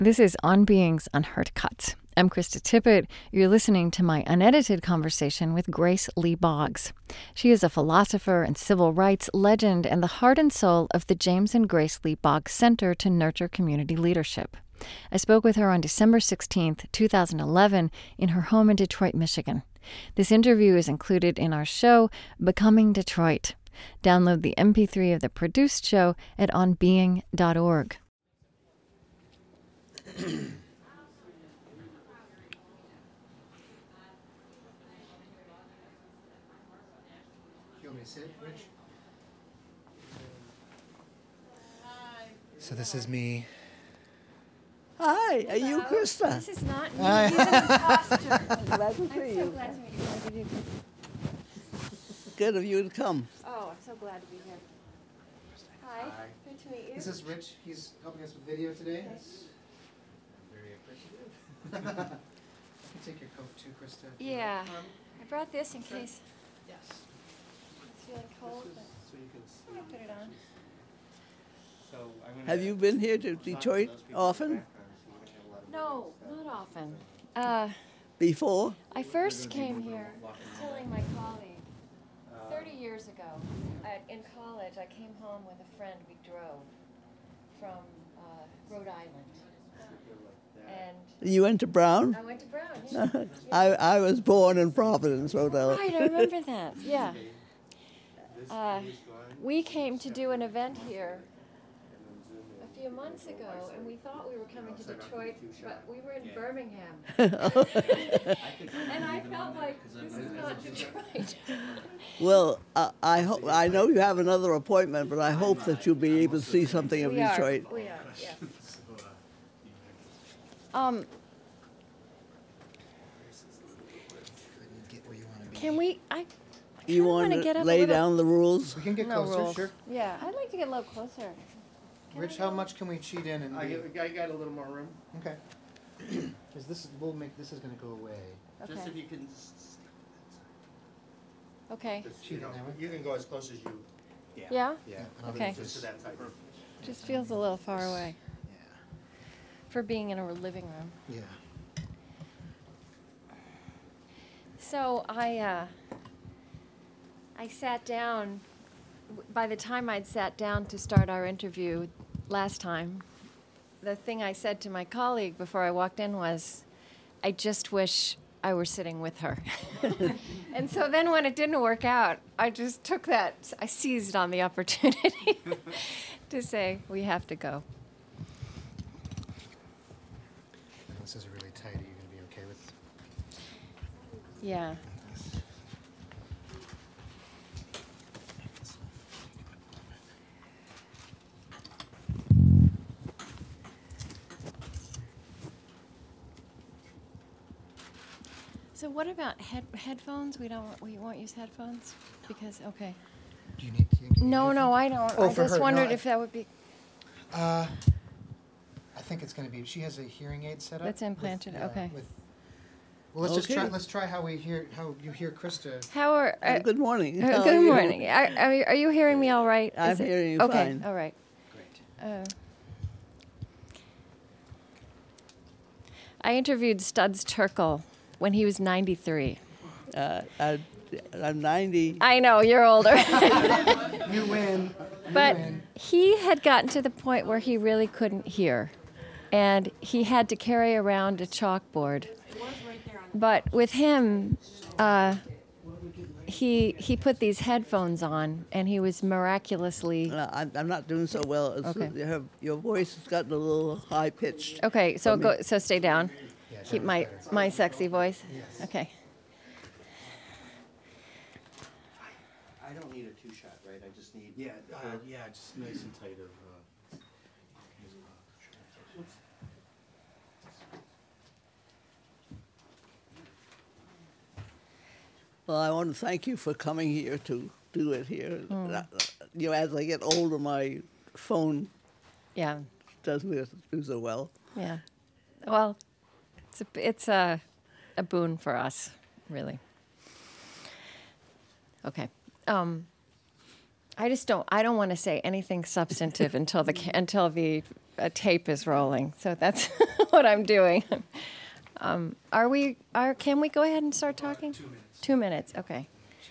This is On Being's Unheard Cuts. I'm Krista Tippett. You're listening to my unedited conversation with Grace Lee Boggs. She is a philosopher and civil rights legend and the heart and soul of the James and Grace Lee Boggs Center to Nurture Community Leadership. I spoke with her on December 16th, 2011, in her home in Detroit, Michigan. This interview is included in our show, Becoming Detroit. Download the MP3 of the produced show at onbeing.org. You want me to sit, Rich? Hi. So this is me. Hi, are you Krista? This is not me. Hi. You're an imposter. Glad to I'm see so you. glad to meet you. Glad to meet you. Good of you to come. Oh, I'm so glad to be here. Hi. Hi. Good to meet you. This is Rich. He's helping us with video today. Okay. I'm very appreciative. You can take your coat too, Krista. if you Yeah. like. I brought this in case Yes. it's feeling cold. But So you can see. I'm gonna put it on. So I'm gonna Have you been here to Detroit often? No, not often. Before? I first came here, I was telling my colleague, 30 years ago, in college, I came home with a friend. We drove from Rhode Island. And You went to Brown? I went to Brown. Yeah. I was born in Providence, Rhode Island. Right, I remember that. Yeah. We came to do an event here a few months ago, and we thought we were coming to Detroit, but we were in Birmingham. And I felt like this is not Detroit. Well, I know you have another appointment, but I hope that you'll be able to see something of We are. Detroit. We are. Yeah. Get where you want to be. Can we? You wanna want get to up a lay little- down the rules? We can get No closer, rules. sure. Yeah, I'd like to get a little closer. Can Rich, I how go? much can we cheat in and I be? got a little more room. Okay. Because this we'll make this is going to go away. Just if Okay. you can, Okay. just, Cheat in that way? you can go as close as you. Yeah. Yeah. Okay. Just to that type. Just feels a little far away Yeah. for being in a living room. Yeah. So I sat down. By the time I'd sat down to start our interview last time, the thing I said to my colleague before I walked in was, I just wish I were sitting with her. And so then when it didn't work out, I just took that, I seized on the opportunity to say, we have to go. This is really tight. Are you going to be okay with Yeah. this? So what about headphones? We won't use headphones? Because, okay. Do you need to? No, I don't. Oh, I for just her, no, wondered I- if that would be, I think it's going to be. She has a hearing aid set up. That's implanted, okay. Well, let's just try. Okay. Let's try how you hear Krista. how are, Good morning. How are good you? morning. Are you hearing me all right? I'm Is it- hearing you okay, fine. all right. Great. I interviewed Studs Terkel when he was 93. I'm 90. I know, you're older. You win. But You win. he had gotten to the point where he really couldn't hear. And he had to carry around a chalkboard. But with him, he put these headphones on, and he was miraculously... I'm not doing so well. Okay. Your voice has gotten a little high pitched. Okay, so so stay down. Yeah, Keep that was my better. sexy voice. Yes. Okay. I don't need a 2-shot, right? I just need. Yeah, just nice and tight of. Well, I want to thank you for coming here to do it here. As I get older, my phone Yeah. doesn't do so well. Yeah. Well, it's a boon for us, really. Okay. I don't want to say anything substantive until the a tape is rolling. So that's what I'm doing. Can we go ahead and start talking? 2 minutes. 2 minutes, okay.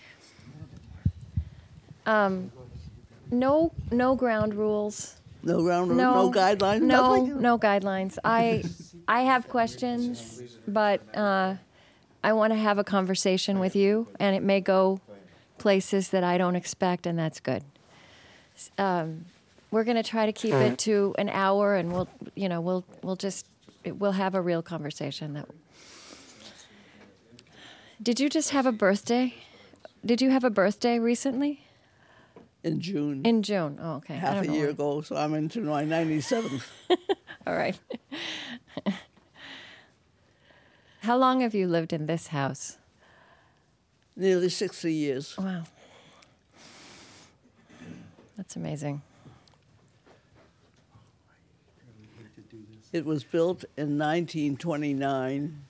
No ground rules. No ground rules, no guidelines, No, nothing? no guidelines. I have questions, but I want to have a conversation with you, and it may go places that I don't expect, and that's good. We're going to try to keep it to an hour, and we'll have a real conversation. Did you just have a birthday? Did you have a birthday recently? In June. In June. Oh, okay. I half don't a know year why. ago, so I'm into my 97th. All right. How long have you lived in this house? Nearly 60 years. Wow. That's amazing. It was built in 1929,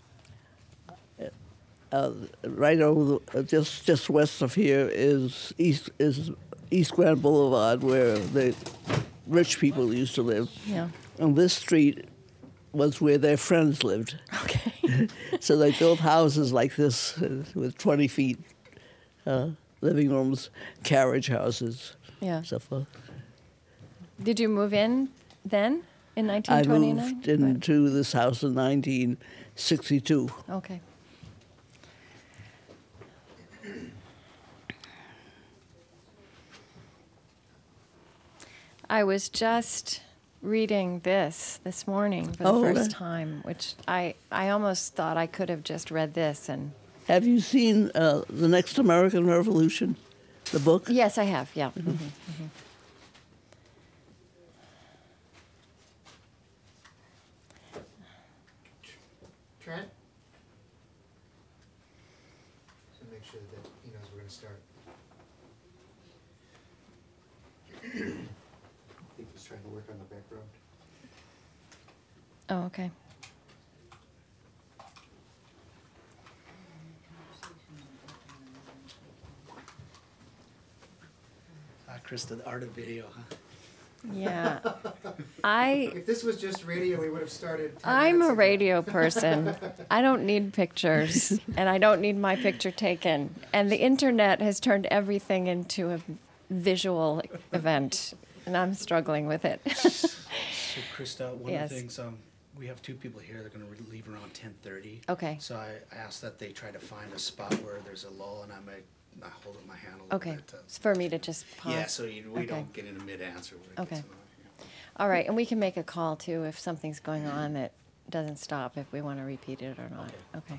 right over just west of here is East Grand Boulevard, where the rich people used to live. Yeah. And this street was where their friends lived. Okay. So they built houses like this with 20 feet, living rooms, carriage houses, Yeah. stuff like that. Did you move in then in I 1929? moved into this house in 1962. Okay. I was just reading this morning for the Oh, first right. time, which I almost thought I could have just read this. And Have you seen The Next American Revolution, the book? yes, I have. Yeah. Trent? So make sure that he knows we're going to start. I think he's trying to work on the background. Oh, okay. Krista, the art of video, huh? Yeah. If this was just radio, we would have started 10 I'm minutes a ago. radio person. I don't need pictures, and I don't need my picture taken. And the internet has turned everything into a visual event, and I'm struggling with it. So, Krista, one Yes. of the things, we have two people here. They're going to leave around 10:30. Okay. So I asked that they try to find a spot where there's a lull, and I hold up my hand a little Okay. bit. It's for me to just pause. Yeah, so we Okay. don't get into mid-answer. When it Okay. gets annoying, yeah. All right, and we can make a call too if something's going on that doesn't stop, if we want to repeat it or not. Okay.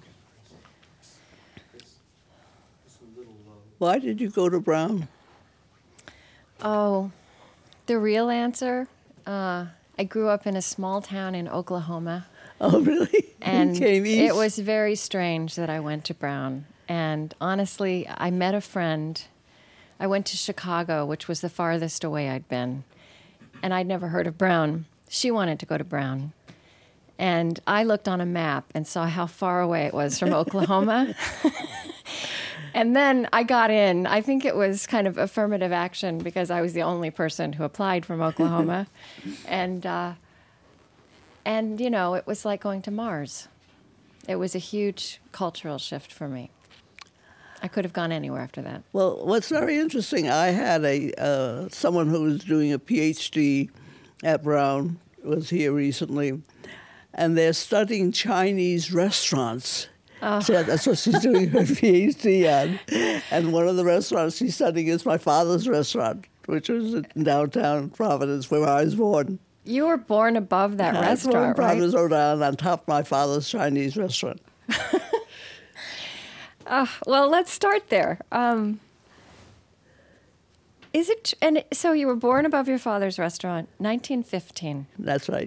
Just a little low. Why did you go to Brown? Oh, the real answer, I grew up in a small town in Oklahoma. Oh, really? And You came east? it was very strange that I went to Brown. And honestly, I met a friend. I went to Chicago, which was the farthest away I'd been. And I'd never heard of Brown. She wanted to go to Brown. And I looked on a map and saw how far away it was from Oklahoma. And then I got in. I think it was kind of affirmative action because I was the only person who applied from Oklahoma. And you know, it was like going to Mars. It was a huge cultural shift for me. I could have gone anywhere after that. Well, what's very interesting, I had someone who was doing a PhD at Brown was here recently, and they're studying Chinese restaurants. Oh. So that's what she's doing her PhD on. And one of the restaurants she's studying is my father's restaurant, which was in downtown Providence, where I was born. You were born above that I was born in restaurant, right? Providence, Rhode Island, on top of my father's Chinese restaurant. Well, let's start there. Is it? And so you were born above your father's restaurant, 1915. That's right.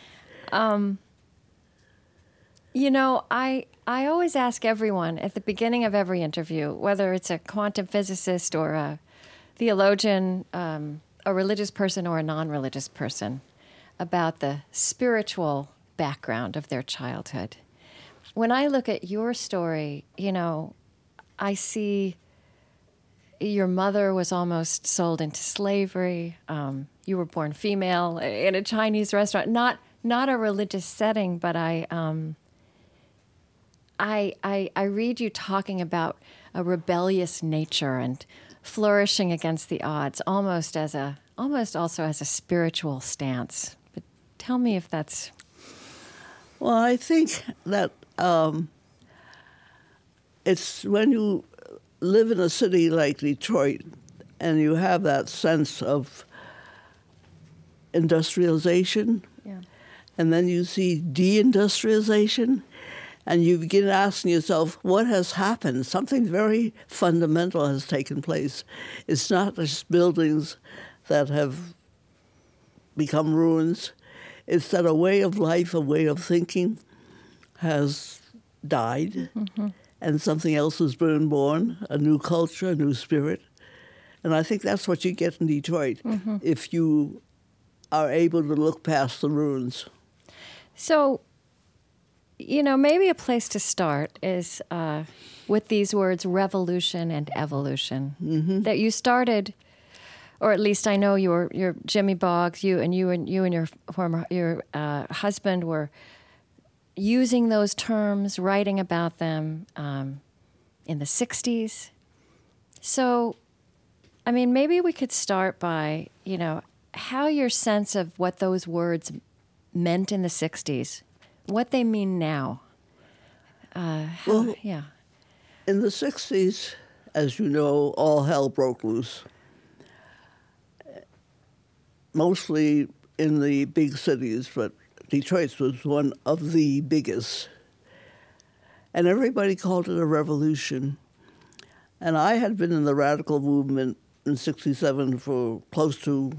You know, I always ask everyone at the beginning of every interview, whether it's a quantum physicist or a theologian, a religious person or a non-religious person, about the spiritual background of their childhood. When I look at your story, you know, I see your mother was almost sold into slavery. you were born female in a Chinese restaurant, not a religious setting, but I read you talking about a rebellious nature and flourishing against the odds, almost also as a spiritual stance. But tell me if that's... Well, I think that it's when you live in a city like Detroit and you have that sense of industrialization, Yeah. and then you see deindustrialization, and you begin asking yourself, what has happened? Something very fundamental has taken place. It's not just buildings that have become ruins. It's that a way of life, a way of thinking has died, and something else has been born, a new culture, a new spirit. And I think that's what you get in Detroit if you are able to look past the ruins. So, maybe a place to start is with these words, revolution and evolution. That you started, or at least I know your Jimmy Boggs, you and your former husband were using those terms, writing about them in the 60s. So, I mean, maybe we could start by, how your sense of what those words meant in the 60s, what they mean now. Yeah. In the 60s, as you know, all hell broke loose. Mostly in the big cities, but Detroit was one of the biggest. And everybody called it a revolution. And I had been in the radical movement in 67 for close to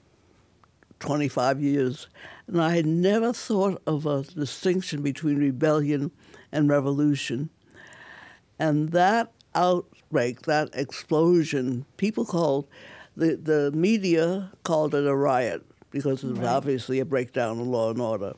25 years. And I had never thought of a distinction between rebellion and revolution. And that outbreak, that explosion, people called, the media called it a riot because it was obviously a breakdown in law and order.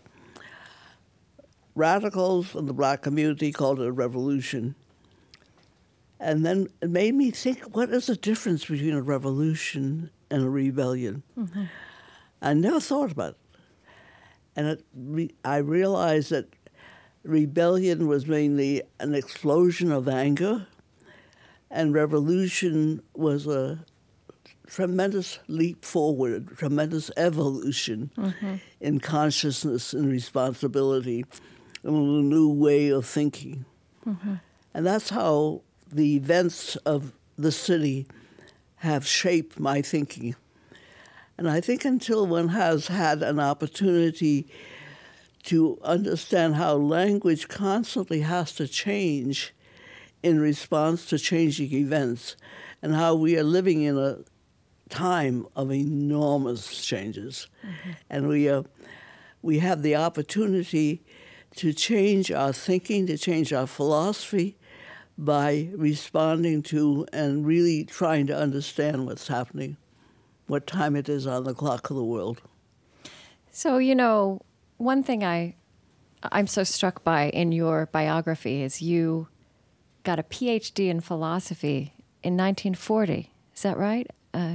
Radicals in the black community called it a revolution. And then it made me think, what is the difference between a revolution and a rebellion? I never thought about it. And I realized that rebellion was mainly an explosion of anger, and revolution was a tremendous leap forward, a tremendous evolution in consciousness and responsibility, and a new way of thinking. And that's how the events of the city have shaped my thinking. And I think until one has had an opportunity to understand how language constantly has to change in response to changing events, and how we are living in a time of enormous changes. And we have the opportunity to change our thinking, to change our philosophy by responding to and really trying to understand what's happening, what time it is on the clock of the world. So, one thing I'm so struck by in your biography is you got a PhD in philosophy in 1940. Is that right? A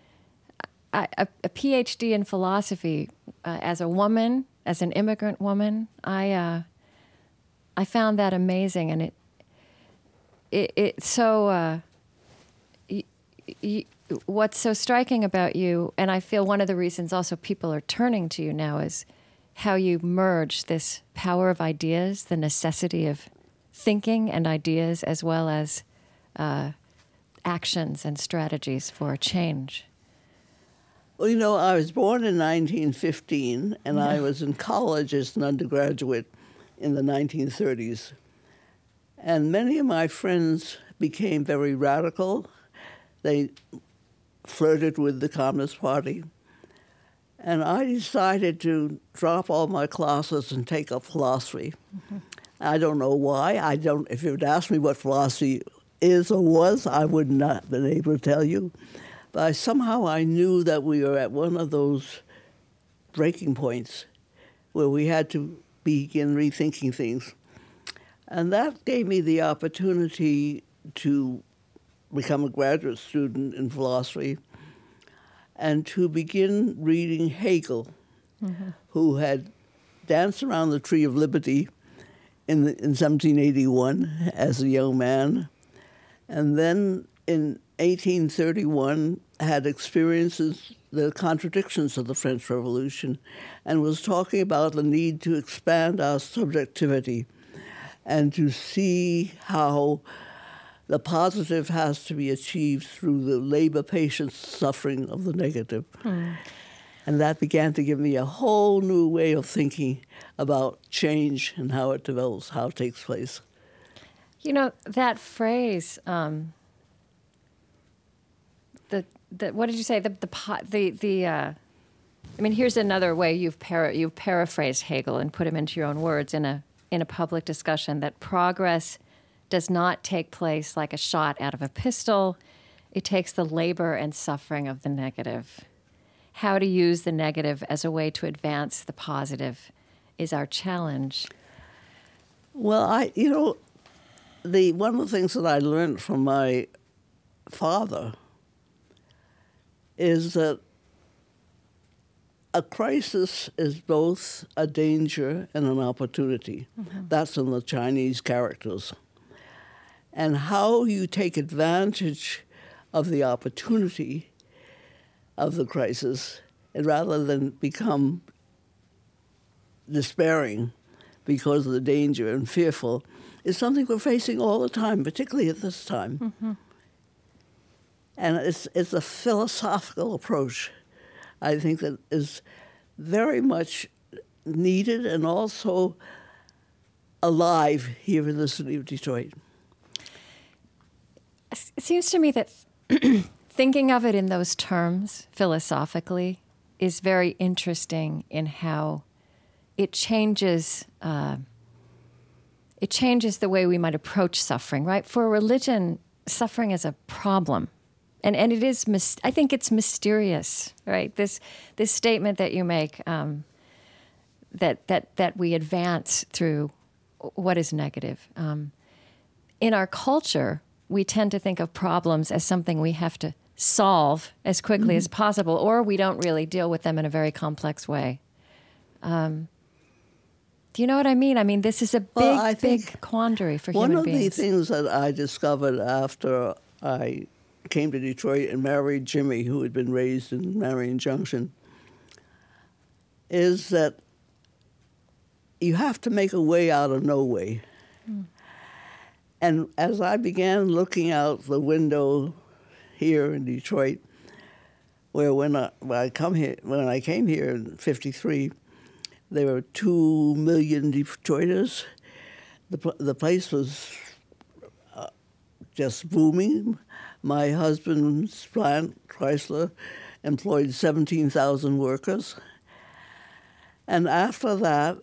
PhD in philosophy as a woman, as an immigrant woman. I found that amazing, and it's so. What's so striking about you, and I feel one of the reasons also people are turning to you now, is how you merge this power of ideas, the necessity of thinking and ideas, as well as actions and strategies for change. Well, I was born in 1915, and I was in college as an undergraduate in the 1930s. And many of my friends became very radical. They flirted with the Communist Party. And I decided to drop all my classes and take up philosophy. I don't know why. If you would ask me what philosophy is or was, I would not have been able to tell you. But somehow I knew that we were at one of those breaking points where we had to begin rethinking things. And that gave me the opportunity to become a graduate student in philosophy. and to begin reading Hegel, who had danced around the Tree of Liberty in 1781 as a young man, and then in 1831 had experiences the contradictions of the French Revolution, and was talking about the need to expand our subjectivity and to see how the positive has to be achieved through the labor patience suffering of the negative. And that began to give me a whole new way of thinking about change and how it develops, how it takes place. You know, that phrase, what did you say? I mean, here's another way you've paraphrased Hegel and put him into your own words in a public discussion, that progress does not take place like a shot out of a pistol. It takes the labor and suffering of the negative. How to use the negative as a way to advance the positive is our challenge. Well, one of the things that I learned from my father is that a crisis is both a danger and an opportunity. That's in the Chinese characters. And how you take advantage of the opportunity of the crisis, and rather than become despairing because of the danger and fearful, is something we're facing all the time, particularly at this time. And it's a philosophical approach, I think, that is very much needed and also alive here in the city of Detroit. It seems to me that thinking of it in those terms philosophically is very interesting in how it changes the way we might approach suffering, right? For a religion, suffering is a problem. And it is, I think it's mysterious, right? This statement that you make, that we advance through what is negative. In our culture, we tend to think of problems as something we have to solve as quickly as possible, or we don't really deal with them in a very complex way. Do you know what I mean? I mean, this is a big quandary for human beings. One of the things that I discovered after I came to Detroit and married Jimmy, who had been raised in Marion Junction, is that you have to make a way out of no way. And as I began looking out the window here in Detroit, where when I came here in '53, there were 2 million Detroiters. The place was just booming. My husband's plant, Chrysler, employed 17,000 workers. And after that,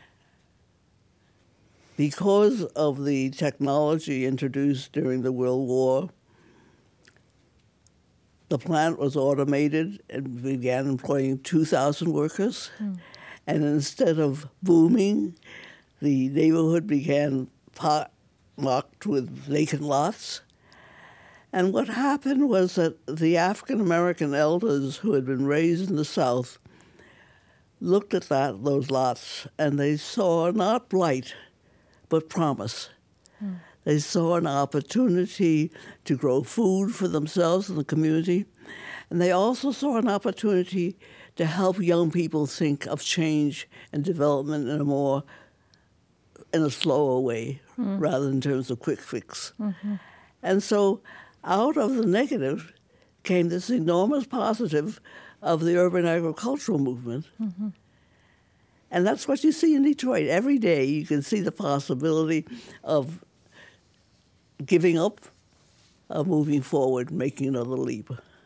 because of the technology introduced during the World War, the plant was automated and began employing 2,000 workers. And instead of booming, the neighborhood began marked with vacant lots. And what happened was that the African-American elders who had been raised in the South looked at those lots, and they saw not blight, but promise. They saw an opportunity to grow food for themselves and the community, and they also saw an opportunity to help young people think of change and development in a slower way, rather than in terms of quick fix. And so out of the negative came this enormous positive of the urban agricultural movement. And that's what you see in Detroit. Every day you can see the possibility of giving up, of moving forward, making another leap.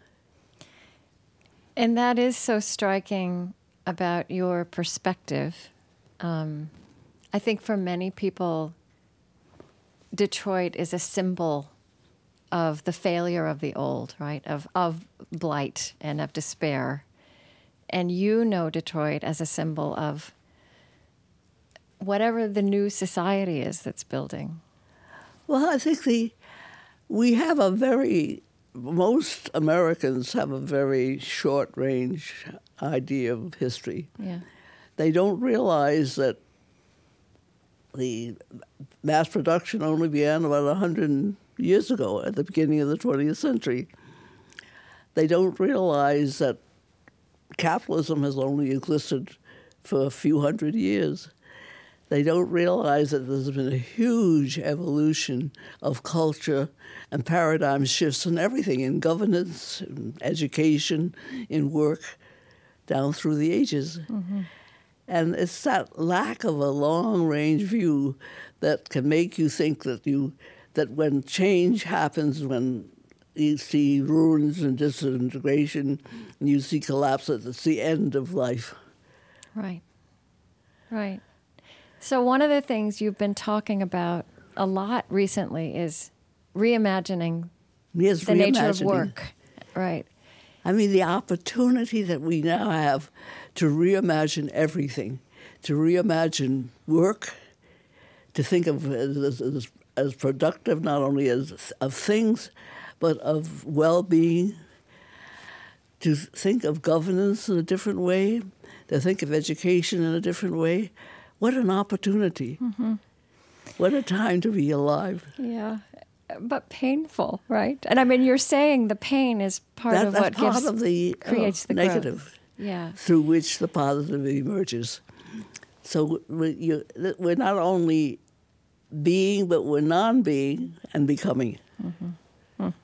And that is so striking about your perspective. I think for many people, Detroit is a symbol of the failure of the old, right? Of blight and of despair. And you know Detroit as a symbol of whatever the new society is that's building. Well, I think we have a very most Americans have a very short-range idea of history. Yeah. They don't realize that the mass production only began about 100 years ago, at the beginning of the 20th century. They don't realize that capitalism has only existed for a few hundred years. They don't realize that there's been a huge evolution of culture and paradigm shifts in everything, in governance, in education, in work, down through the ages. Mm-hmm. And it's that lack of a long-range view that can make you think that when change happens, when you see ruins and disintegration, and you see collapse, that it's the end of life. Right. Right. So one of the things you've been talking about a lot recently is reimagining the nature of work. Right. I mean, the opportunity that we now have to reimagine everything, to reimagine work, to think of it as productive, not only of things, but of well-being, to think of governance in a different way, to think of education in a different way. What an opportunity. Mm-hmm. What a time to be alive. Yeah, but painful, right? And I mean, you're saying the pain is part of what creates the negative, growth. Yeah. Through which the positive emerges. So we're not only being, but we're non-being and becoming. Mm-hmm. Mm.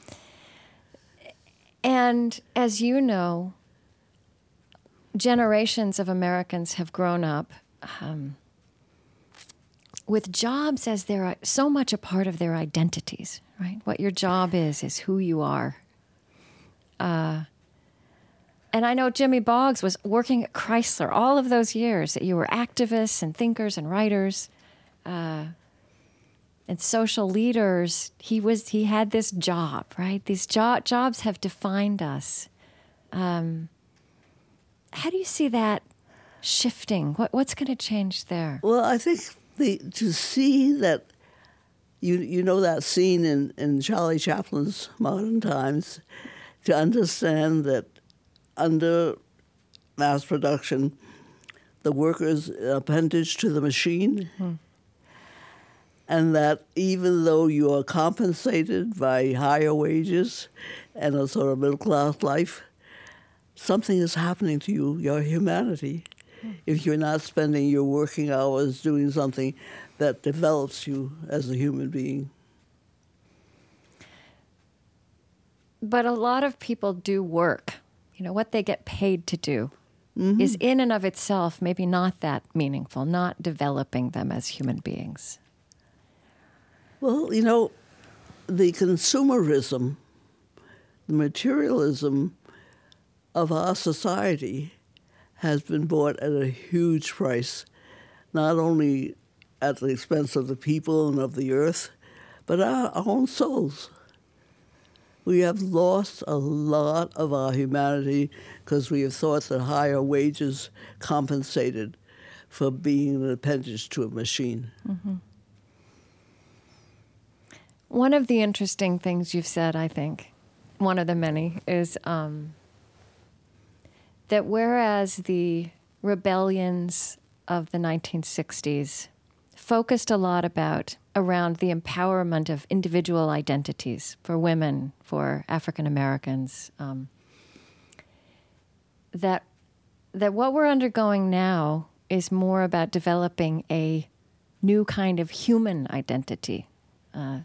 And as you know, generations of Americans have grown up with jobs as so much a part of their identities, right? What your job is who you are. And I know Jimmy Boggs was working at Chrysler all of those years, that you were activists and thinkers and writers and social leaders. He had this job, right? These jobs have defined us. How do you see that shifting? What's going to change there? Well, I think to see that, you know that scene in Charlie Chaplin's Modern Times, to understand that under mass production, the worker's an appendage to the machine, and that even though you are compensated by higher wages and a sort of middle-class life, something is happening to you, your humanity, if you're not spending your working hours doing something that develops you as a human being. But a lot of people do work. You know, what they get paid to do is in and of itself maybe not that meaningful, not developing them as human beings. Well, you know, the consumerism, the materialism of our society has been bought at a huge price, not only at the expense of the people and of the earth, but our own souls. We have lost a lot of our humanity because we have thought that higher wages compensated for being an appendage to a machine. Mm-hmm. One of the interesting things you've said, I think, one of the many, is that whereas the rebellions of the 1960s focused a lot around the empowerment of individual identities for women, for African Americans, that what we're undergoing now is more about developing a new kind of human identity. I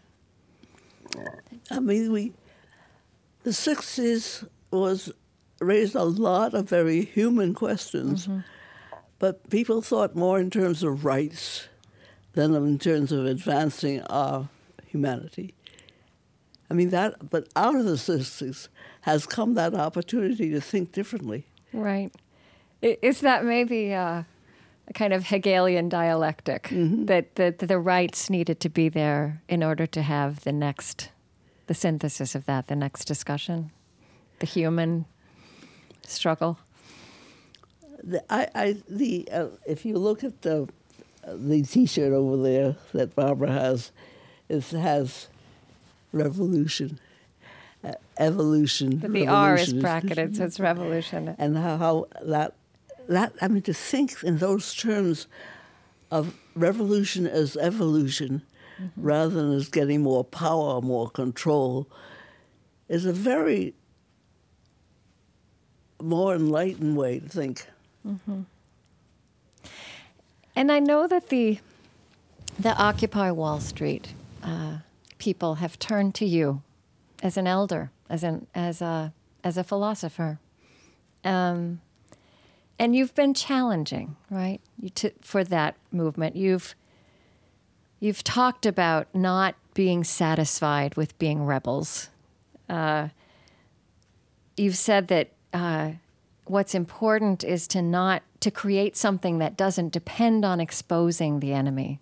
mean, the 60s raised a lot of very human questions, but people thought more in terms of rights than in terms of advancing our humanity. I mean, but out of the 60s has come that opportunity to think differently. Right. Is that maybe a kind of Hegelian dialectic, that the rights needed to be there in order to have the synthesis of that, the next discussion, the human struggle? If you look at the T-shirt over there that Barbara has, it has revolution. evolution. But the R is revolution bracketed, so it's revolution. and how that I mean, to think in those terms of revolution as evolution rather than as getting more power, more control, is a very more enlightened way to think. And I know that the Occupy Wall Street people have turned to you as an elder, as a philosopher, and you've been challenging, right? For that movement, you've talked about not being satisfied with being rebels. You've said that what's important is to create something that doesn't depend on exposing the enemy.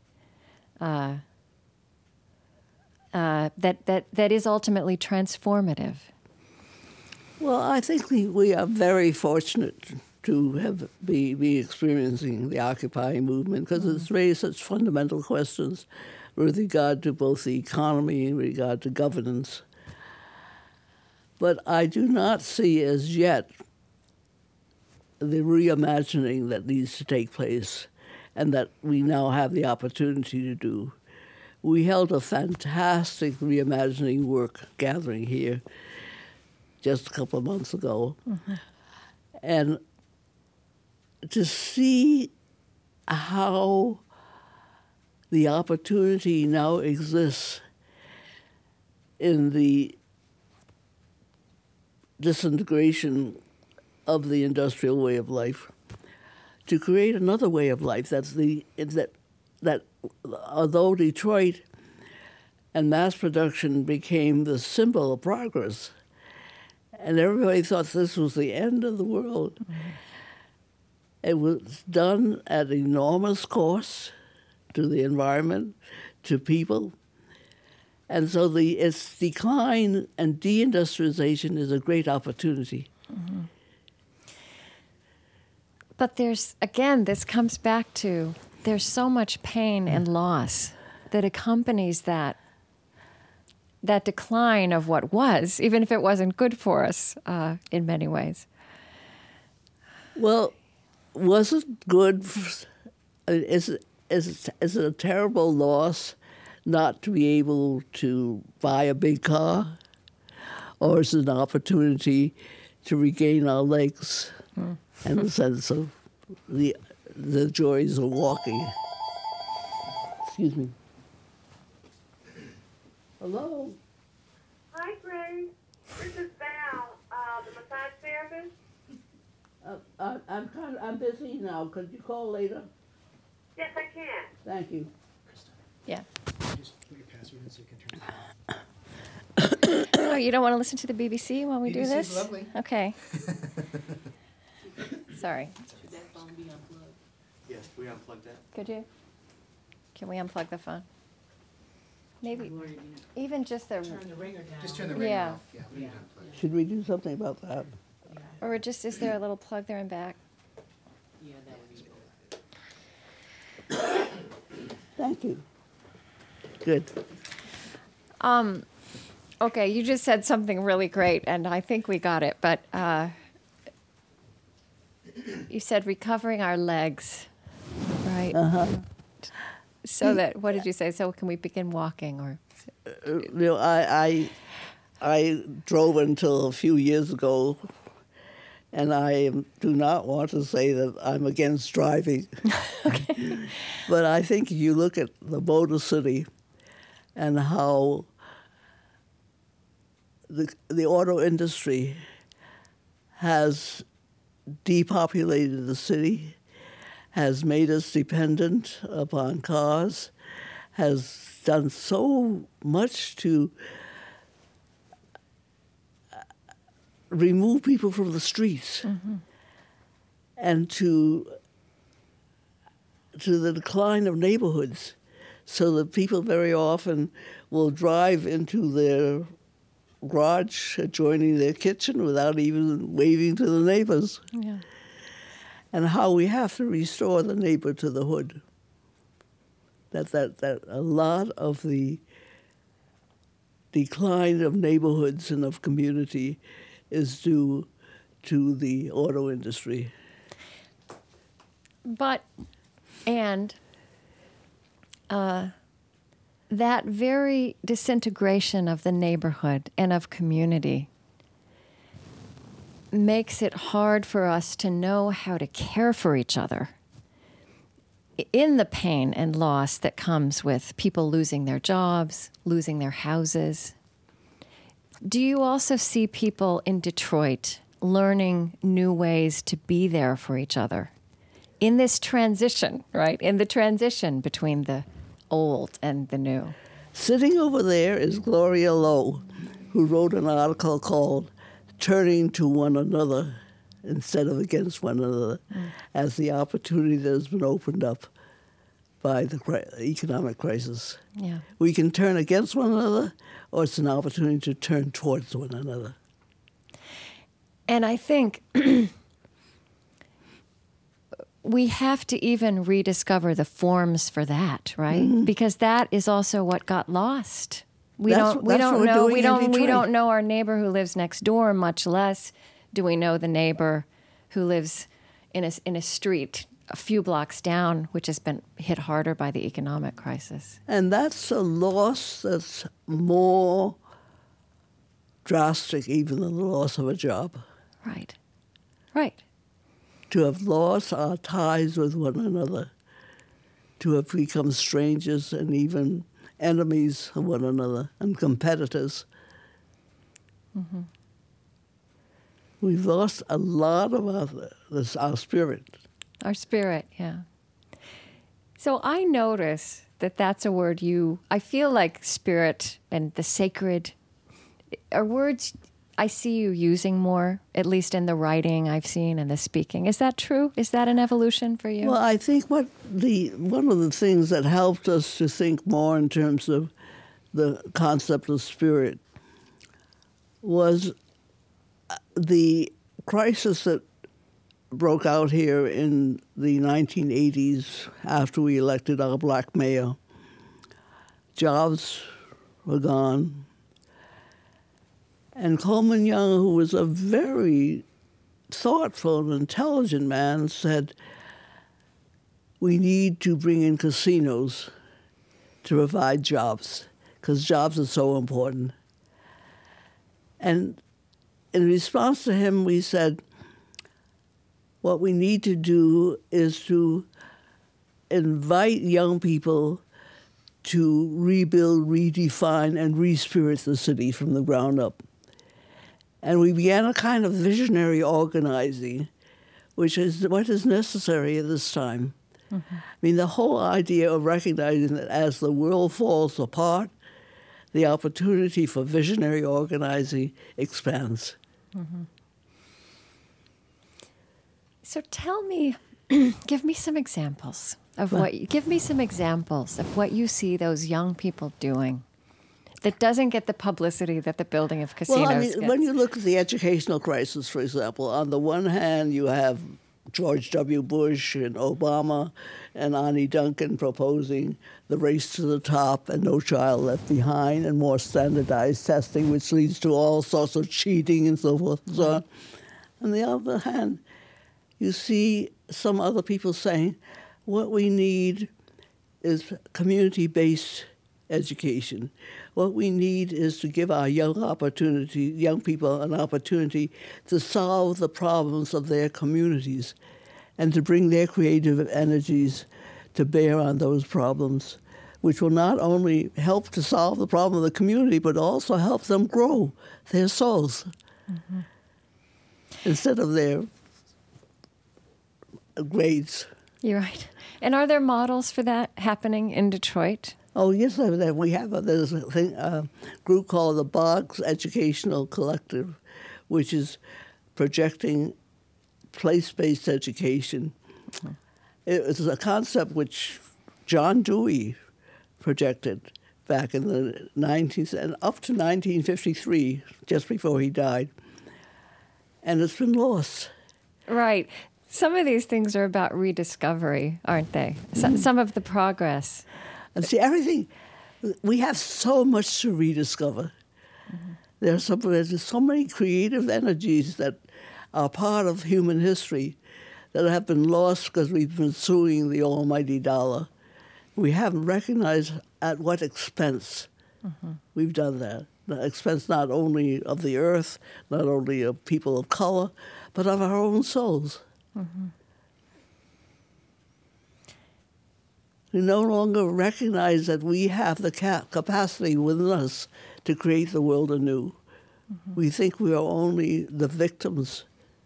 That is ultimately transformative. Well, I think we are very fortunate to be experiencing the Occupy movement because it's raised such fundamental questions with regard to both the economy and regard to governance. But I do not see as yet the reimagining that needs to take place and that we now have the opportunity to do. We held a fantastic reimagining work gathering here just a couple of months ago. And to see how the opportunity now exists in the disintegration of the industrial way of life to create another way of life that although Detroit and mass production became the symbol of progress, and everybody thought this was the end of the world, it was done at enormous cost to the environment, to people. And so its decline and deindustrialization is a great opportunity. But this comes back to, there's so much pain and loss that accompanies that decline of what was, even if it wasn't good for us in many ways. Well, was it good? Is it a terrible loss not to be able to buy a big car? Or is it an opportunity to regain our legs and the sense of the joys of walking? Excuse me. Hello? Hi, Grace. This is Val, the massage therapist. I'm busy now. Could you call later? Yes, I can. Thank you. Yeah. Just put your password in so you can turn it on. Oh, you don't want to listen to the BBC while we do BBC 's this? lovely. Okay. Sorry. Should that phone be unplugged? Yes, can we unplug that? Could you? Can we unplug the phone? Maybe even just the, Just turn the ringer Yeah. off. Yeah, we need to unplug it. Should we do something about that? or just, is there a little plug there and back? Yeah, that would be. Thank you. Good. Okay, you just said something really great, and I think we got it. But you said recovering our legs, right? So that, what did you say? So can we begin walking, or? You know, I drove until a few years ago, and I do not want to say that I'm against driving. But I think if you look at the Motor City and how the auto industry has depopulated the city, has made us dependent upon cars, has done so much to remove people from the streets and to the decline of neighborhoods, so that people very often will drive into their garage adjoining their kitchen without even waving to the neighbors. Yeah. And how we have to restore the neighbor to the hood. That a lot of the decline of neighborhoods and of community is due to the auto industry. But, and that very disintegration of the neighborhood and of community makes it hard for us to know how to care for each other in the pain and loss that comes with people losing their jobs, losing their houses. Do you also see people in Detroit learning new ways to be there for each other in this transition, right? In the transition between the old and the new. Sitting over there is Gloria Lowe, who wrote an article called Turning to One Another instead of Against One Another, as the opportunity that has been opened up by the economic crisis. Yeah. We can turn against one another, or it's an opportunity to turn towards one another. And I think we have to even rediscover the forms for that, right? Mm-hmm. Because that is also what got lost. We That's don't what we're know doing in we Detroit. don't know our neighbor who lives next door, much less do we know the neighbor who lives in a street a few blocks down, which has been hit harder by the economic crisis. And that's a loss that's more drastic even than the loss of a job. Right. Right. To have lost our ties with one another, to have become strangers and even enemies of one another and competitors. Mm-hmm. We've lost a lot of our spirit. Our spirit, yeah. So I notice that that's a word I feel like spirit and the sacred are words I see you using more, at least in the writing I've seen and the speaking. Is that true? Is that an evolution for you? Well, I think one of the things that helped us to think more in terms of the concept of spirit was the crisis that broke out here in the 1980s after we elected our black mayor. Jobs were gone. And Coleman Young, who was a very thoughtful and intelligent man, said, we need to bring in casinos to provide jobs, because jobs are so important. And in response to him, we said, what we need to do is to invite young people to rebuild, redefine, and respirit the city from the ground up. And we began a kind of visionary organizing, which is what is necessary at this time. Mm-hmm. I mean, the whole idea of recognizing that as the world falls apart, the opportunity for visionary organizing expands. Mm-hmm. So tell me, give me some examples of what you see those young people doing that doesn't get the publicity that the building of casinos Well, I mean, gets. when you look at the educational crisis, for example, on the one hand, you have George W. Bush and Obama and Ani Duncan proposing the race to the top and no child left behind and more standardized testing, which leads to all sorts of cheating and so forth and so on. On the other hand, you see some other people saying, what we need is community-based education. What we need is to give our young people an opportunity to solve the problems of their communities and to bring their creative energies to bear on those problems, which will not only help to solve the problem of the community, but also help them grow their souls instead of their grades. You're right. And are there models for that happening in Detroit? Oh, yes, we have. There's a group called the Boggs Educational Collective, which is projecting place-based education. Mm-hmm. It was a concept which John Dewey projected back in the 19th and up to 1953, just before he died. And it's been lost. Right. Some of these things are about rediscovery, aren't they? Some of the progress. And see, everything, we have so much to rediscover. There's so many creative energies that are part of human history that have been lost because we've been pursuing the almighty dollar. We haven't recognized at what expense we've done that. The expense not only of the earth, not only of people of color, but of our own souls. We no longer recognize that we have the capacity within us to create the world anew. We think we are only the victims.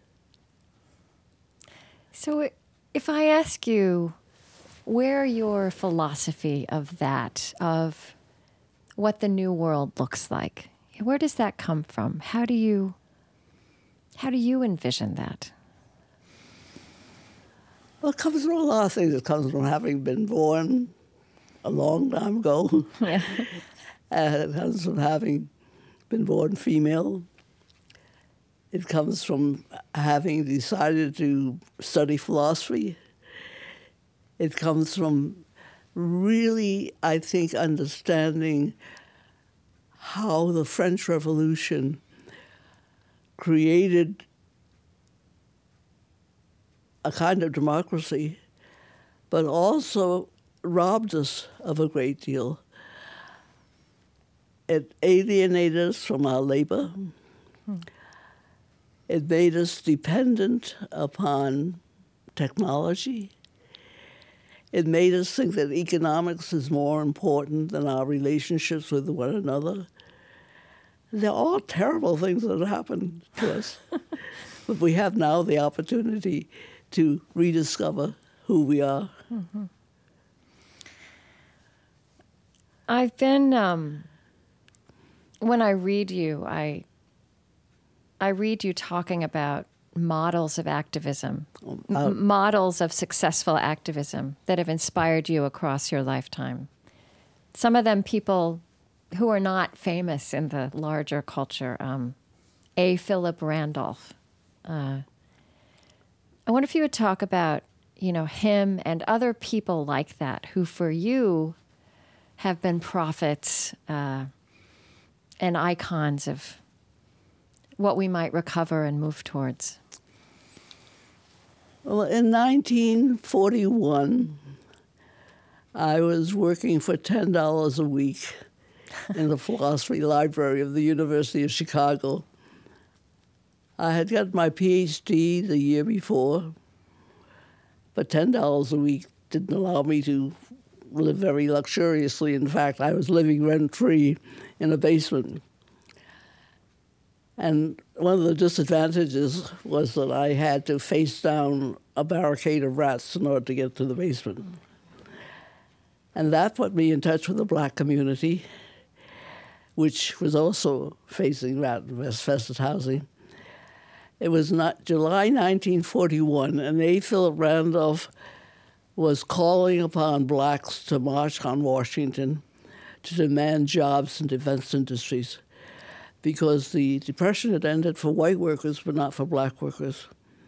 So if I ask you where your philosophy of that, of what the new world looks like, where does that come from? How do you envision that? Well, it comes from a lot of things. It comes from having been born a long time ago. Yeah. It comes from having been born female. It comes from having decided to study philosophy. It comes from really, I think, understanding how the French Revolution created a kind of democracy, but also robbed us of a great deal. It alienated us from our labor. It made us dependent upon technology. It made us think that economics is more important than our relationships with one another. They're all terrible things that have happened to us. But we have now the opportunity to rediscover who we are. I've been, when I read you, I read you talking about models of activism, models of successful activism that have inspired you across your lifetime. Some of them people who are not famous in the larger culture. A. Philip Randolph. I wonder if you would talk about, him and other people like that who for you have been prophets and icons of what we might recover and move towards. Well, in 1941, I was working for $10 a week in the philosophy library of the University of Chicago. I had got my PhD the year before, but $10 a week didn't allow me to live very luxuriously. In fact, I was living rent-free in a basement. And one of the disadvantages was that I had to face down a barricade of rats in order to get to the basement. And that put me in touch with the black community, which was also facing rat-infested housing. It was not July 1941, and A. Philip Randolph was calling upon blacks to march on Washington to demand jobs in defense industries, because the Depression had ended for white workers, but not for black workers.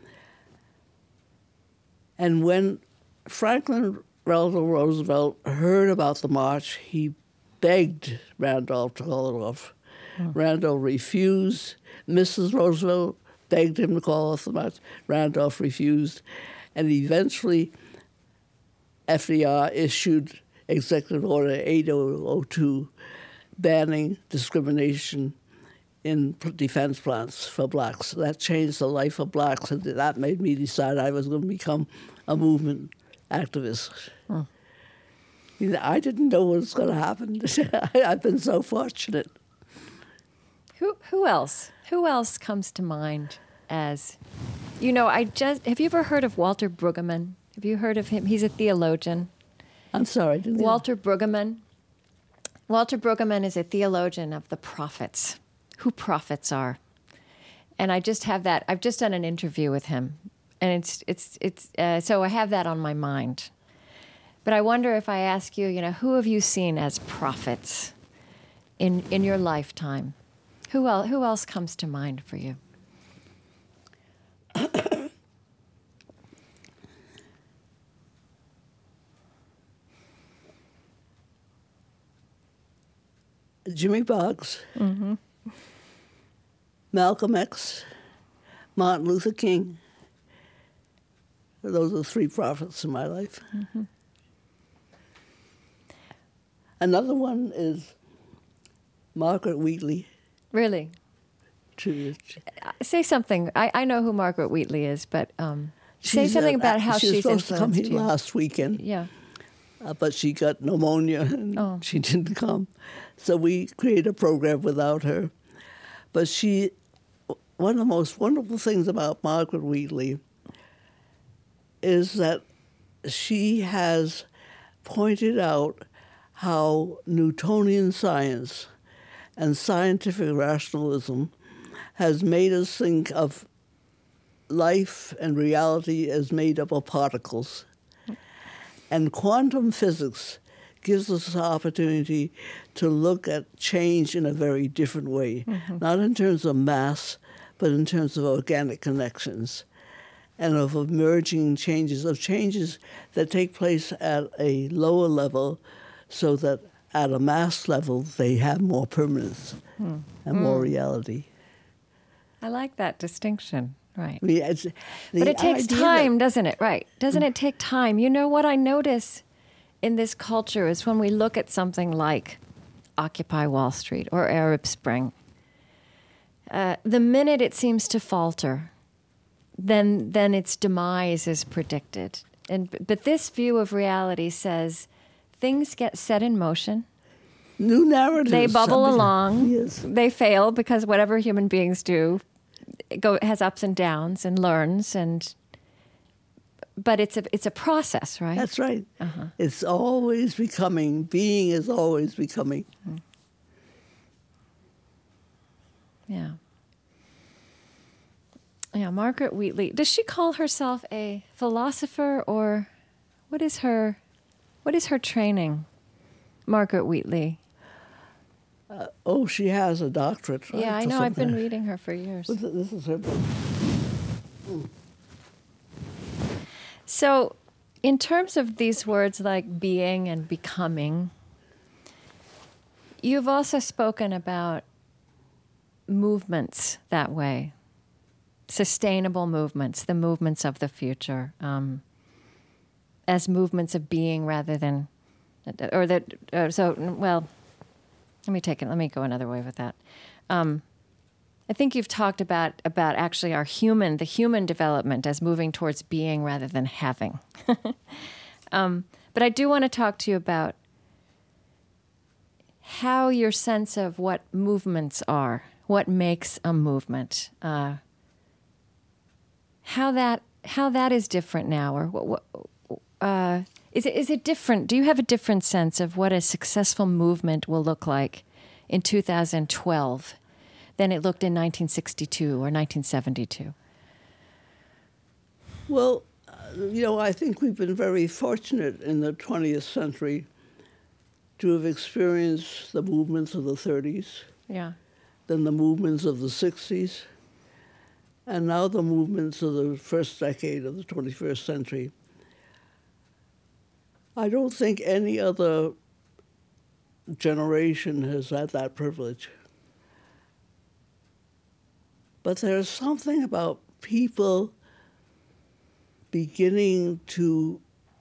And when Franklin Delano Roosevelt heard about the march, he begged Randolph to call it off. Randolph refused. Mrs. Roosevelt begged him to call off the march. Randolph refused. And eventually, FDR issued Executive Order 8002, banning discrimination in defense plants for blacks. That changed the life of blacks, and that made me decide I was going to become a movement activist. I didn't know what was going to happen. I've been so fortunate. Who else? Who else comes to mind as, have you ever heard of Walter Brueggemann? Have you heard of him? He's a theologian. I'm sorry. Walter Brueggemann. Walter Brueggemann is a theologian of the prophets, who prophets are. And I just have that. I've just done an interview with him, and so I have that on my mind. But I wonder if I ask you, who have you seen as prophets in your lifetime? Who else comes to mind for you? Jimmy Boggs. Malcolm X, Martin Luther King. Those are three prophets in my life. Mm-hmm. Another one is Margaret Wheatley. Really? To, Say something. I know who Margaret Wheatley is, but say something about how she was she's supposed to come influenced here you. last weekend, Yeah. but she got pneumonia and she didn't come. So we created a program without her. But one of the most wonderful things about Margaret Wheatley is that she has pointed out how Newtonian science and scientific rationalism has made us think of life and reality as made up of particles. And quantum physics gives us the opportunity to look at change in a very different way, not in terms of mass, but in terms of organic connections and of emerging changes that take place at a lower level so that at a mass level they have more permanence and more reality. I like that distinction. Right. I mean, But it takes time, doesn't it? Right. Doesn't it take time? You know what I notice in this culture is when we look at something like Occupy Wall Street or Arab Spring, the minute it seems to falter, then its demise is predicted. But this view of reality says things get set in motion. New narratives. They bubble along. Yes. They fail because whatever human beings do has ups and downs and learns, but it's a process, right? That's right. It's always becoming. Being is always becoming. Yeah. Yeah, Margaret Wheatley. Does she call herself a philosopher, or what is her training? Margaret Wheatley. She has a doctorate. Right, Yeah, I for know. I've been something. reading her for years. This is her book. So, in terms of these words like being and becoming, you've also spoken about movements that way, sustainable movements, the movements of the future, as movements of being rather than, let me go another way with that. I think you've talked about actually the human development as moving towards being rather than having. But I do want to talk to you about how your sense of what movements are, what makes a movement, how that is different now, or is it different? Do you have a different sense of what a successful movement will look like in 2012 than it looked in 1962 or 1972? Well, I think we've been very fortunate in the 20th century to have experienced the movements of the 30s, Yeah. then the movements of the 60s, and now the movements of the first decade of the 21st century. I don't think any other generation has had that privilege. But there's something about people beginning to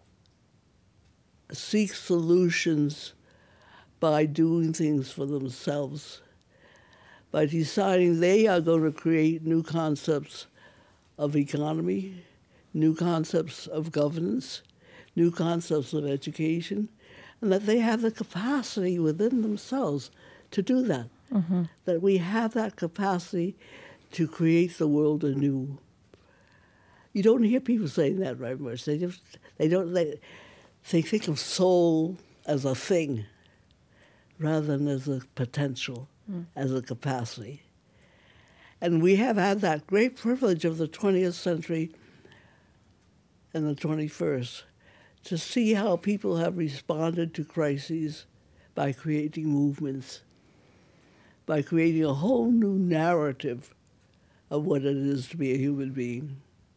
seek solutions by doing things for themselves, by deciding they are going to create new concepts of economy, new concepts of governance, new concepts of education, and that they have the capacity within themselves to do that. Mm-hmm. That we have that capacity to create the world anew. You don't hear people saying that very much. They think of soul as a thing rather than as a potential, as a capacity. And we have had that great privilege of the 20th century and the 21st to see how people have responded to crises by creating movements, by creating a whole new narrative of what it is to be a human being.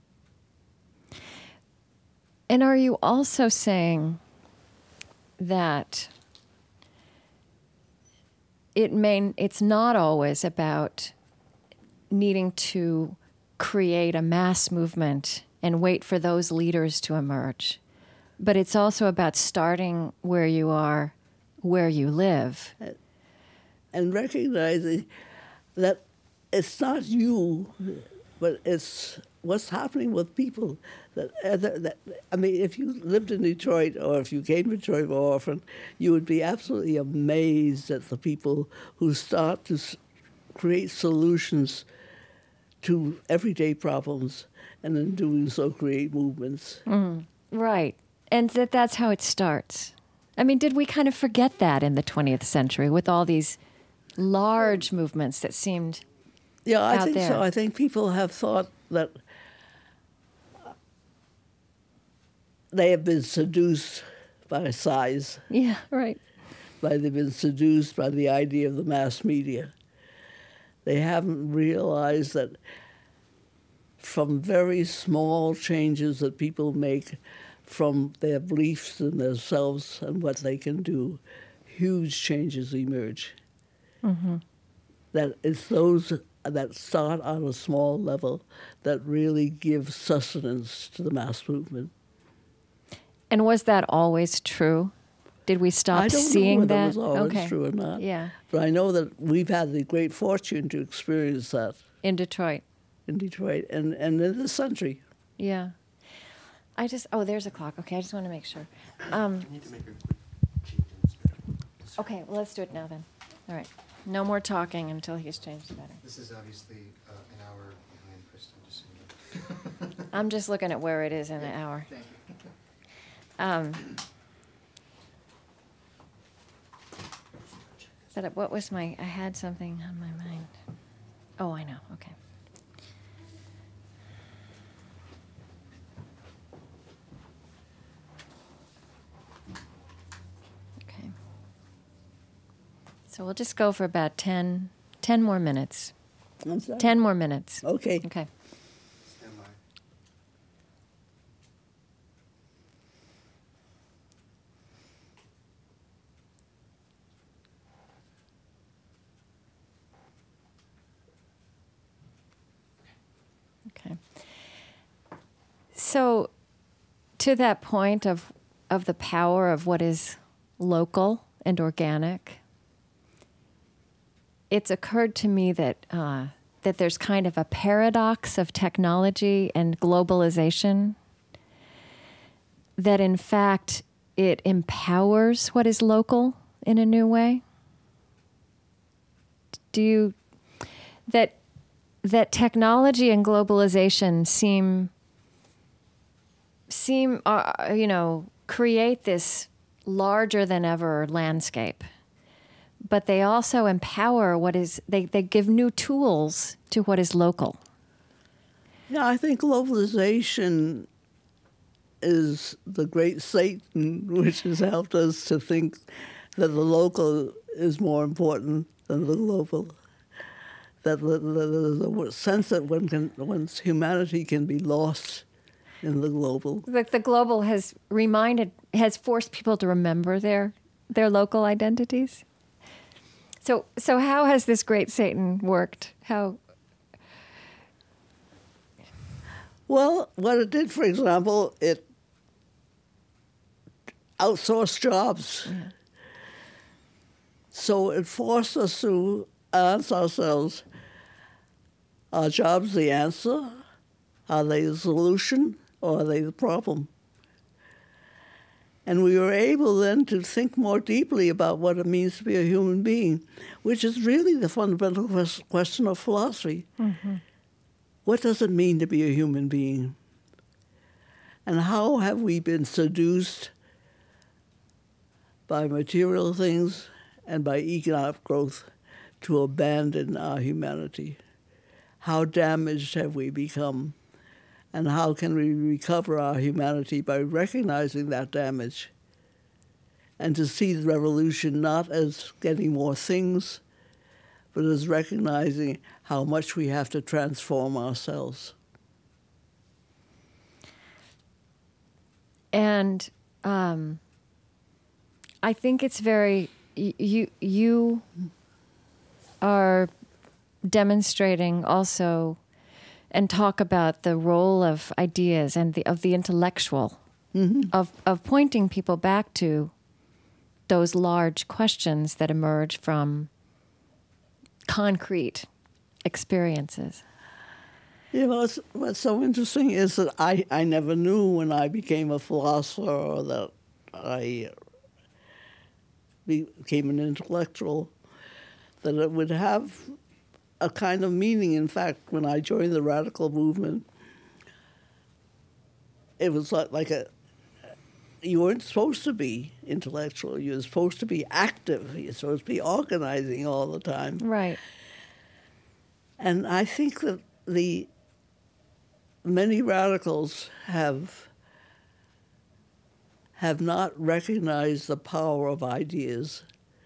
And are you also saying that it's not always about needing to create a mass movement and wait for those leaders to emerge. But it's also about starting where you are, where you live. And recognizing that it's not you, but it's what's happening with people. I mean, if you lived in Detroit or if you came to Detroit more often, you would be absolutely amazed at the people who start to create solutions to everyday problems, and in doing so create movements. Right. And that's how it starts. I mean, did we kind of forget that in the 20th century with all these large movements that seemed I out think there? so. I think people have thought that they have been seduced by size. Yeah, right. They've been seduced by the idea of the mass media. They haven't realized that from very small changes that people make from their beliefs in themselves and what they can do, huge changes emerge. Mm-hmm. That it's those that start on a small level that really give sustenance to the mass movement. And was that always true? Did we stop I don't seeing know that? whether it was always Okay. true or not. Yeah, But I know that we've had the great fortune to experience that in Detroit. in Detroit and in this country. Yeah. There's a clock. Okay, I just want to make sure. I need to make a quick change in this bit. Okay, well, let's do it now then. All right. No more talking until he's changed the battery. This is obviously an hour behind Kristen, just so you know. I'm just looking at where it is in the hour. Thank you. But what was I had something on my mind. Oh, I know. Okay. Okay. So we'll just go for about 10 more minutes. I'm sorry. 10 more minutes. Okay. Okay. Stand by. Okay. So, to that point of the power of what is local and organic, it's occurred to me that that there's kind of a paradox of technology and globalization. That in fact it empowers what is local in a new way. That technology and globalization seem create this larger than ever landscape, but they also empower they give new tools to what is local. Yeah, I think globalization is the great Satan, which has helped us to think that the local is more important than the global. That the sense that one's humanity can be lost in the global. Like the global has forced people to remember their local identities. So how has this great Satan worked? How? Well, what it did, for example, it outsourced jobs. Yeah. So it forced us to ask ourselves, are jobs the answer? Are they the solution? Or are they the problem? And we were able then to think more deeply about what it means to be a human being, which is really the fundamental question of philosophy. Mm-hmm. What does it mean to be a human being? And how have we been seduced by material things and by economic growth to abandon our humanity? How damaged have we become? And how can we recover our humanity by recognizing that damage and to see the revolution not as getting more things, but as recognizing how much we have to transform ourselves? And I think it's very you are demonstrating also and talk about the role of ideas and of the intellectual, of pointing people back to those large questions that emerge from concrete experiences. You know, what's so interesting is that I never knew when I became a philosopher or that I became an intellectual that it would have a kind of meaning. In fact, when I joined the radical movement, it was like you weren't supposed to be intellectual. You were supposed to be active. You're supposed to be organizing all the time. Right. And I think that the many radicals have not recognized the power of ideas.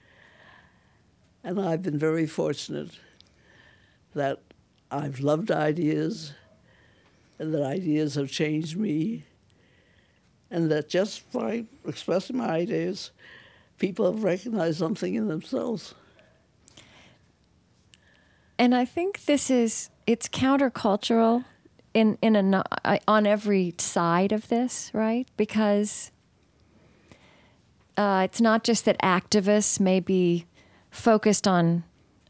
And I've been very fortunate that I've loved ideas and that ideas have changed me, and that just by expressing my ideas, people have recognized something in themselves. And I think it's countercultural on every side of this, right? Because it's not just that activists may be focused on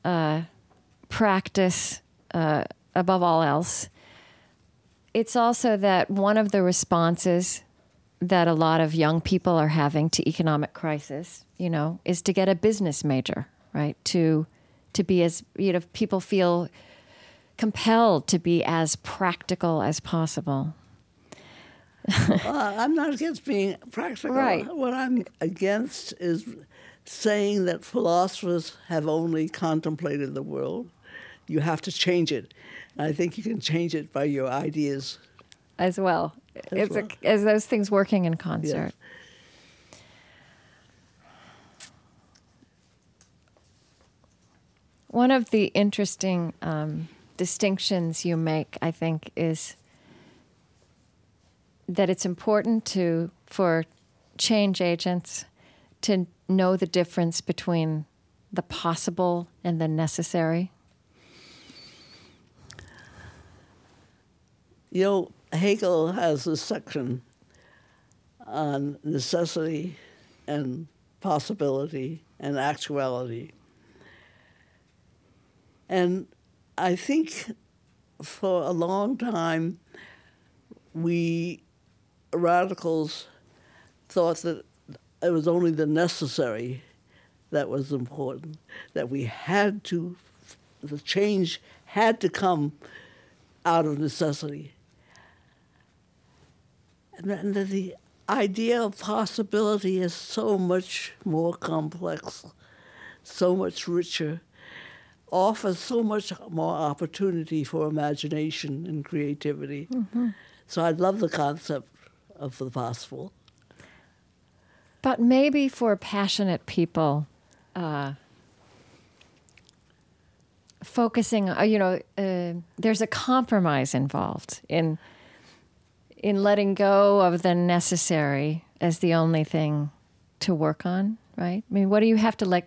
practice above all else. It's also that one of the responses that a lot of young people are having to economic crisis, is to get a business major, right? To be as, people feel compelled to be as practical as possible. I'm not against being practical. Right. What I'm against is saying that philosophers have only contemplated the world. You have to change it. And I think you can change it by your ideas. As well. As those things working in concert. Yes. One of the interesting distinctions you make, I think, is that it's important for change agents to know the difference between the possible and the necessary. Hegel has a section on necessity and possibility and actuality. And I think for a long time, we radicals thought that it was only the necessary that was important, that the change had to come out of necessity. And the idea of possibility is so much more complex, so much richer, offers so much more opportunity for imagination and creativity. Mm-hmm. So I love the concept of the possible. But maybe for passionate people, focusing, there's a compromise involved in letting go of the necessary as the only thing to work on, right? I mean, what do you have to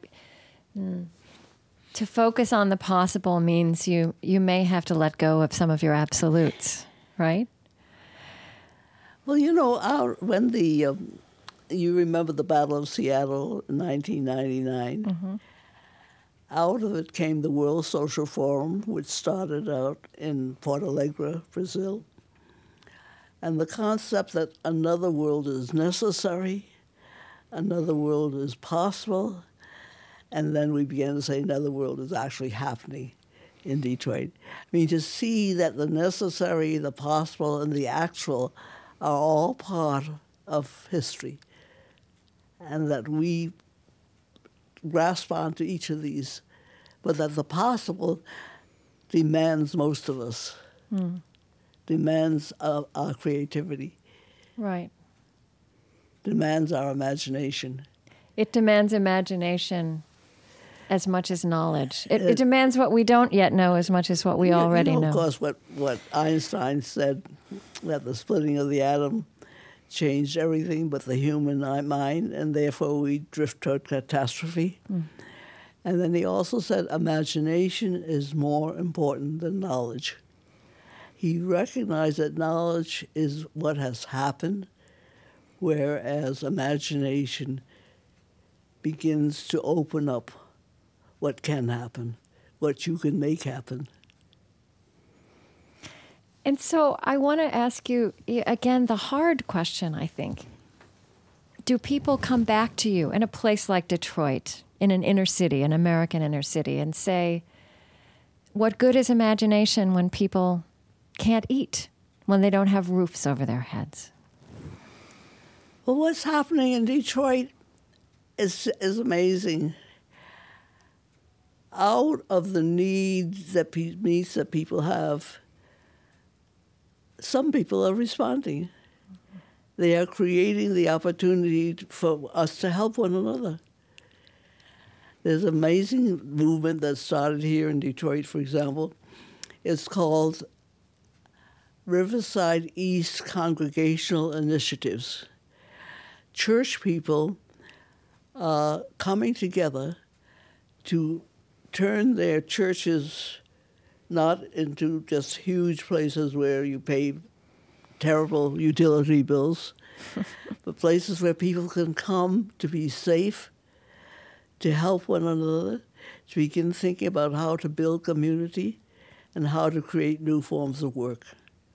to focus on the possible means you may have to let go of some of your absolutes, right? Well, when you remember the Battle of Seattle in 1999, mm-hmm. Out of it came the World Social Forum, which started out in Porto Alegre, Brazil. And the concept that another world is necessary, another world is possible, and then we began to say another world is actually happening in Detroit. I mean, to see that the necessary, the possible, and the actual are all part of history, and that we grasp onto each of these, but that the possible demands most of us. Demands our creativity. Right. Demands our imagination. It demands imagination as much as knowledge. It demands what we don't yet know as much as what we already know. Of course, what Einstein said, that the splitting of the atom changed everything but the human mind, and therefore we drift toward catastrophe. And then he also said imagination is more important than knowledge. He recognized that knowledge is what has happened, whereas imagination begins to open up what can happen, what you can make happen. And so I want to ask you, again, the hard question, I think. Do people come back to you in a place like Detroit, in an inner city, an American inner city, and say, what good is imagination when people can't eat, when they don't have roofs over their heads? Well, what's happening in Detroit is amazing. Out of the needs that people have, some people are responding. They are creating the opportunity for us to help one another. There's an amazing movement that started here in Detroit, for example. It's called Riverside East Congregational Initiatives. Church people are coming together to turn their churches not into just huge places where you pay terrible utility bills, but places where people can come to be safe, to help one another, to begin thinking about how to build community and how to create new forms of work.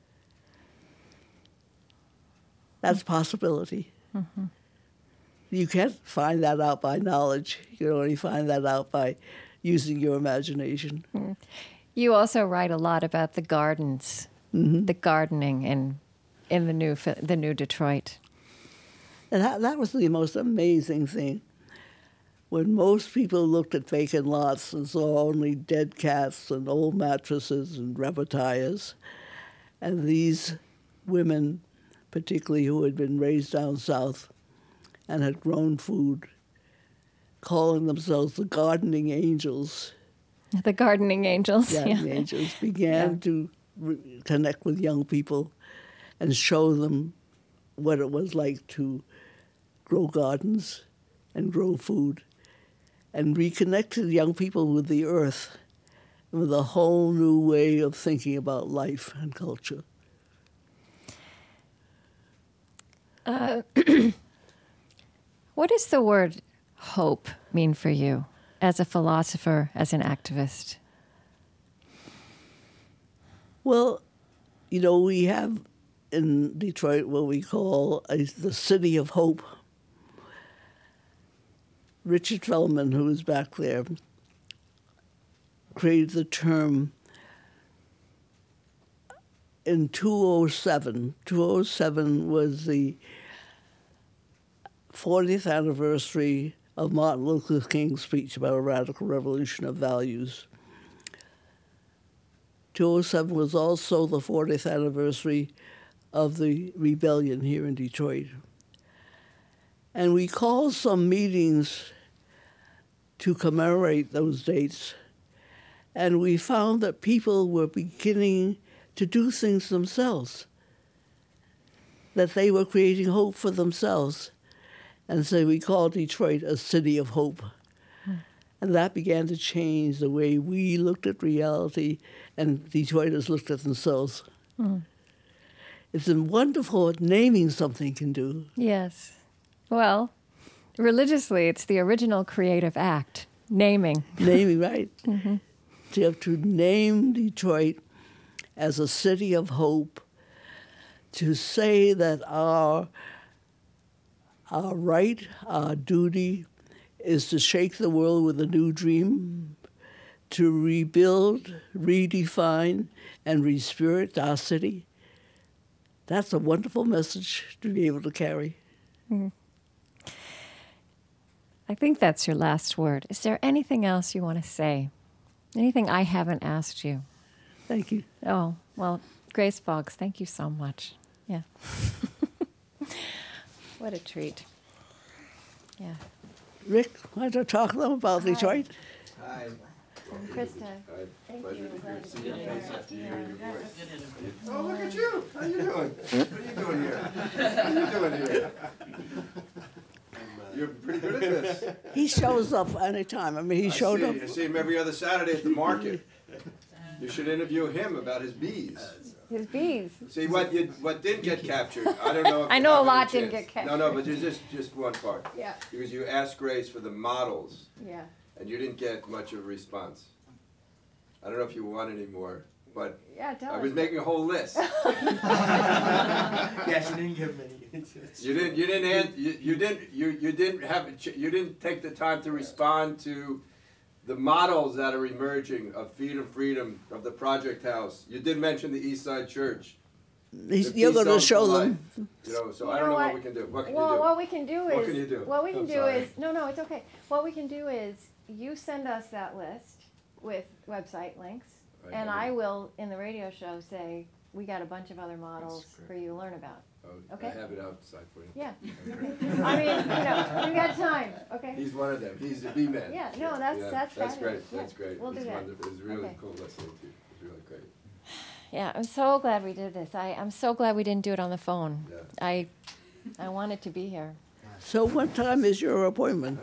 That's possibility. Mm-hmm. You can't find that out by knowledge. You can only find that out by using your imagination. Mm. You also write a lot about the gardens, the gardening in the new Detroit. And that was the most amazing thing. When most people looked at vacant lots and saw only dead cats and old mattresses and rubber tires, and these women, particularly who had been raised down south and had grown food, calling themselves the gardening angels. The gardening angels. Gardening angels began to connect with young people and show them what it was like to grow gardens and grow food and reconnected young people with the earth and with a whole new way of thinking about life and culture. What does the word hope mean for you as a philosopher, as an activist? Well, we have in Detroit what we call the City of Hope. Richard Feldman, who is back there, created the term in 2007. 2007 was the 40th anniversary of Martin Luther King's speech about a radical revolution of values. 2007 was also the 40th anniversary of the rebellion here in Detroit. And we called some meetings to commemorate those dates, and we found that people were beginning to do things themselves, that they were creating hope for themselves. And so we called Detroit a city of hope. And that began to change the way we looked at reality and Detroiters looked at themselves. It's wonderful what naming something can do. Yes. Well, religiously, it's the original creative act, naming. Naming, right. Mm-hmm. To have to name Detroit as a city of hope, to say that our right, our duty, is to shake the world with a new dream, to rebuild, redefine, and respirit our city. That's a wonderful message to be able to carry. Mm. I think that's your last word. Is there anything else you want to say? Anything I haven't asked you? Thank you. Oh, well, Grace Boggs, thank you so much. Yeah. What a treat. Yeah. Rick, want to talk to them about Detroit? Hi. Krista, thank you. Oh, look at you. How you doing? What are you doing here? What are you doing here? You're pretty good at this. He shows up anytime. I mean, he showed up. I see him every other Saturday at the market. You should interview him about his bees. His bees. See, what didn't get captured, I don't know if I you know a have any lot didn't chance. get captured. No, but just one part. Yeah. Because you asked Grace for the models, Yeah. and you didn't get much of a response. I don't know if you want any more, but Yeah, tell I us. was making a whole list. Yeah, she didn't give many. You didn't take the time to respond to the models that are emerging of Feed and Freedom, of the Project House. You did mention the East Side Church. You're going to show them. You know, so You I don't know know what what? we can do. What can Well, you do? what we can do is. What can you do? What we can I'm do sorry. is. No, it's okay. What we can do is you send us that list with website links, Right, and okay. I will, in the radio show, say, we got a bunch of other models for you to learn about. Oh, Okay. I have it outside for you. Yeah. I mean, we got time, okay? He's one of them. He's the B man. Yeah, no, that's That's fabulous. great. Yeah, That's great. we'll do It's that. wonderful. It's really Okay. cool listening to you. It's really great. Yeah, I'm so glad we did this. I'm so glad we didn't do it on the phone. Yeah. I wanted to be here. So what time is your appointment?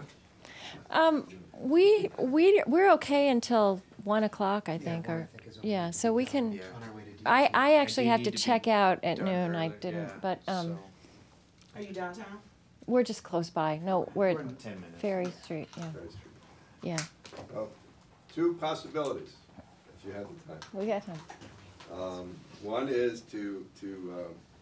We're okay until 1 o'clock, I think, one, or I think, is yeah. So we can. Yeah. On our way to DT. I actually do have to need to be check out at done noon. I early, didn't, yeah, but so- Are you downtown? we're just close by. No, we're at 10 minutes. Ferry Street. Yeah, Very true. yeah. Well, two possibilities, if you have the time. We got time. One is to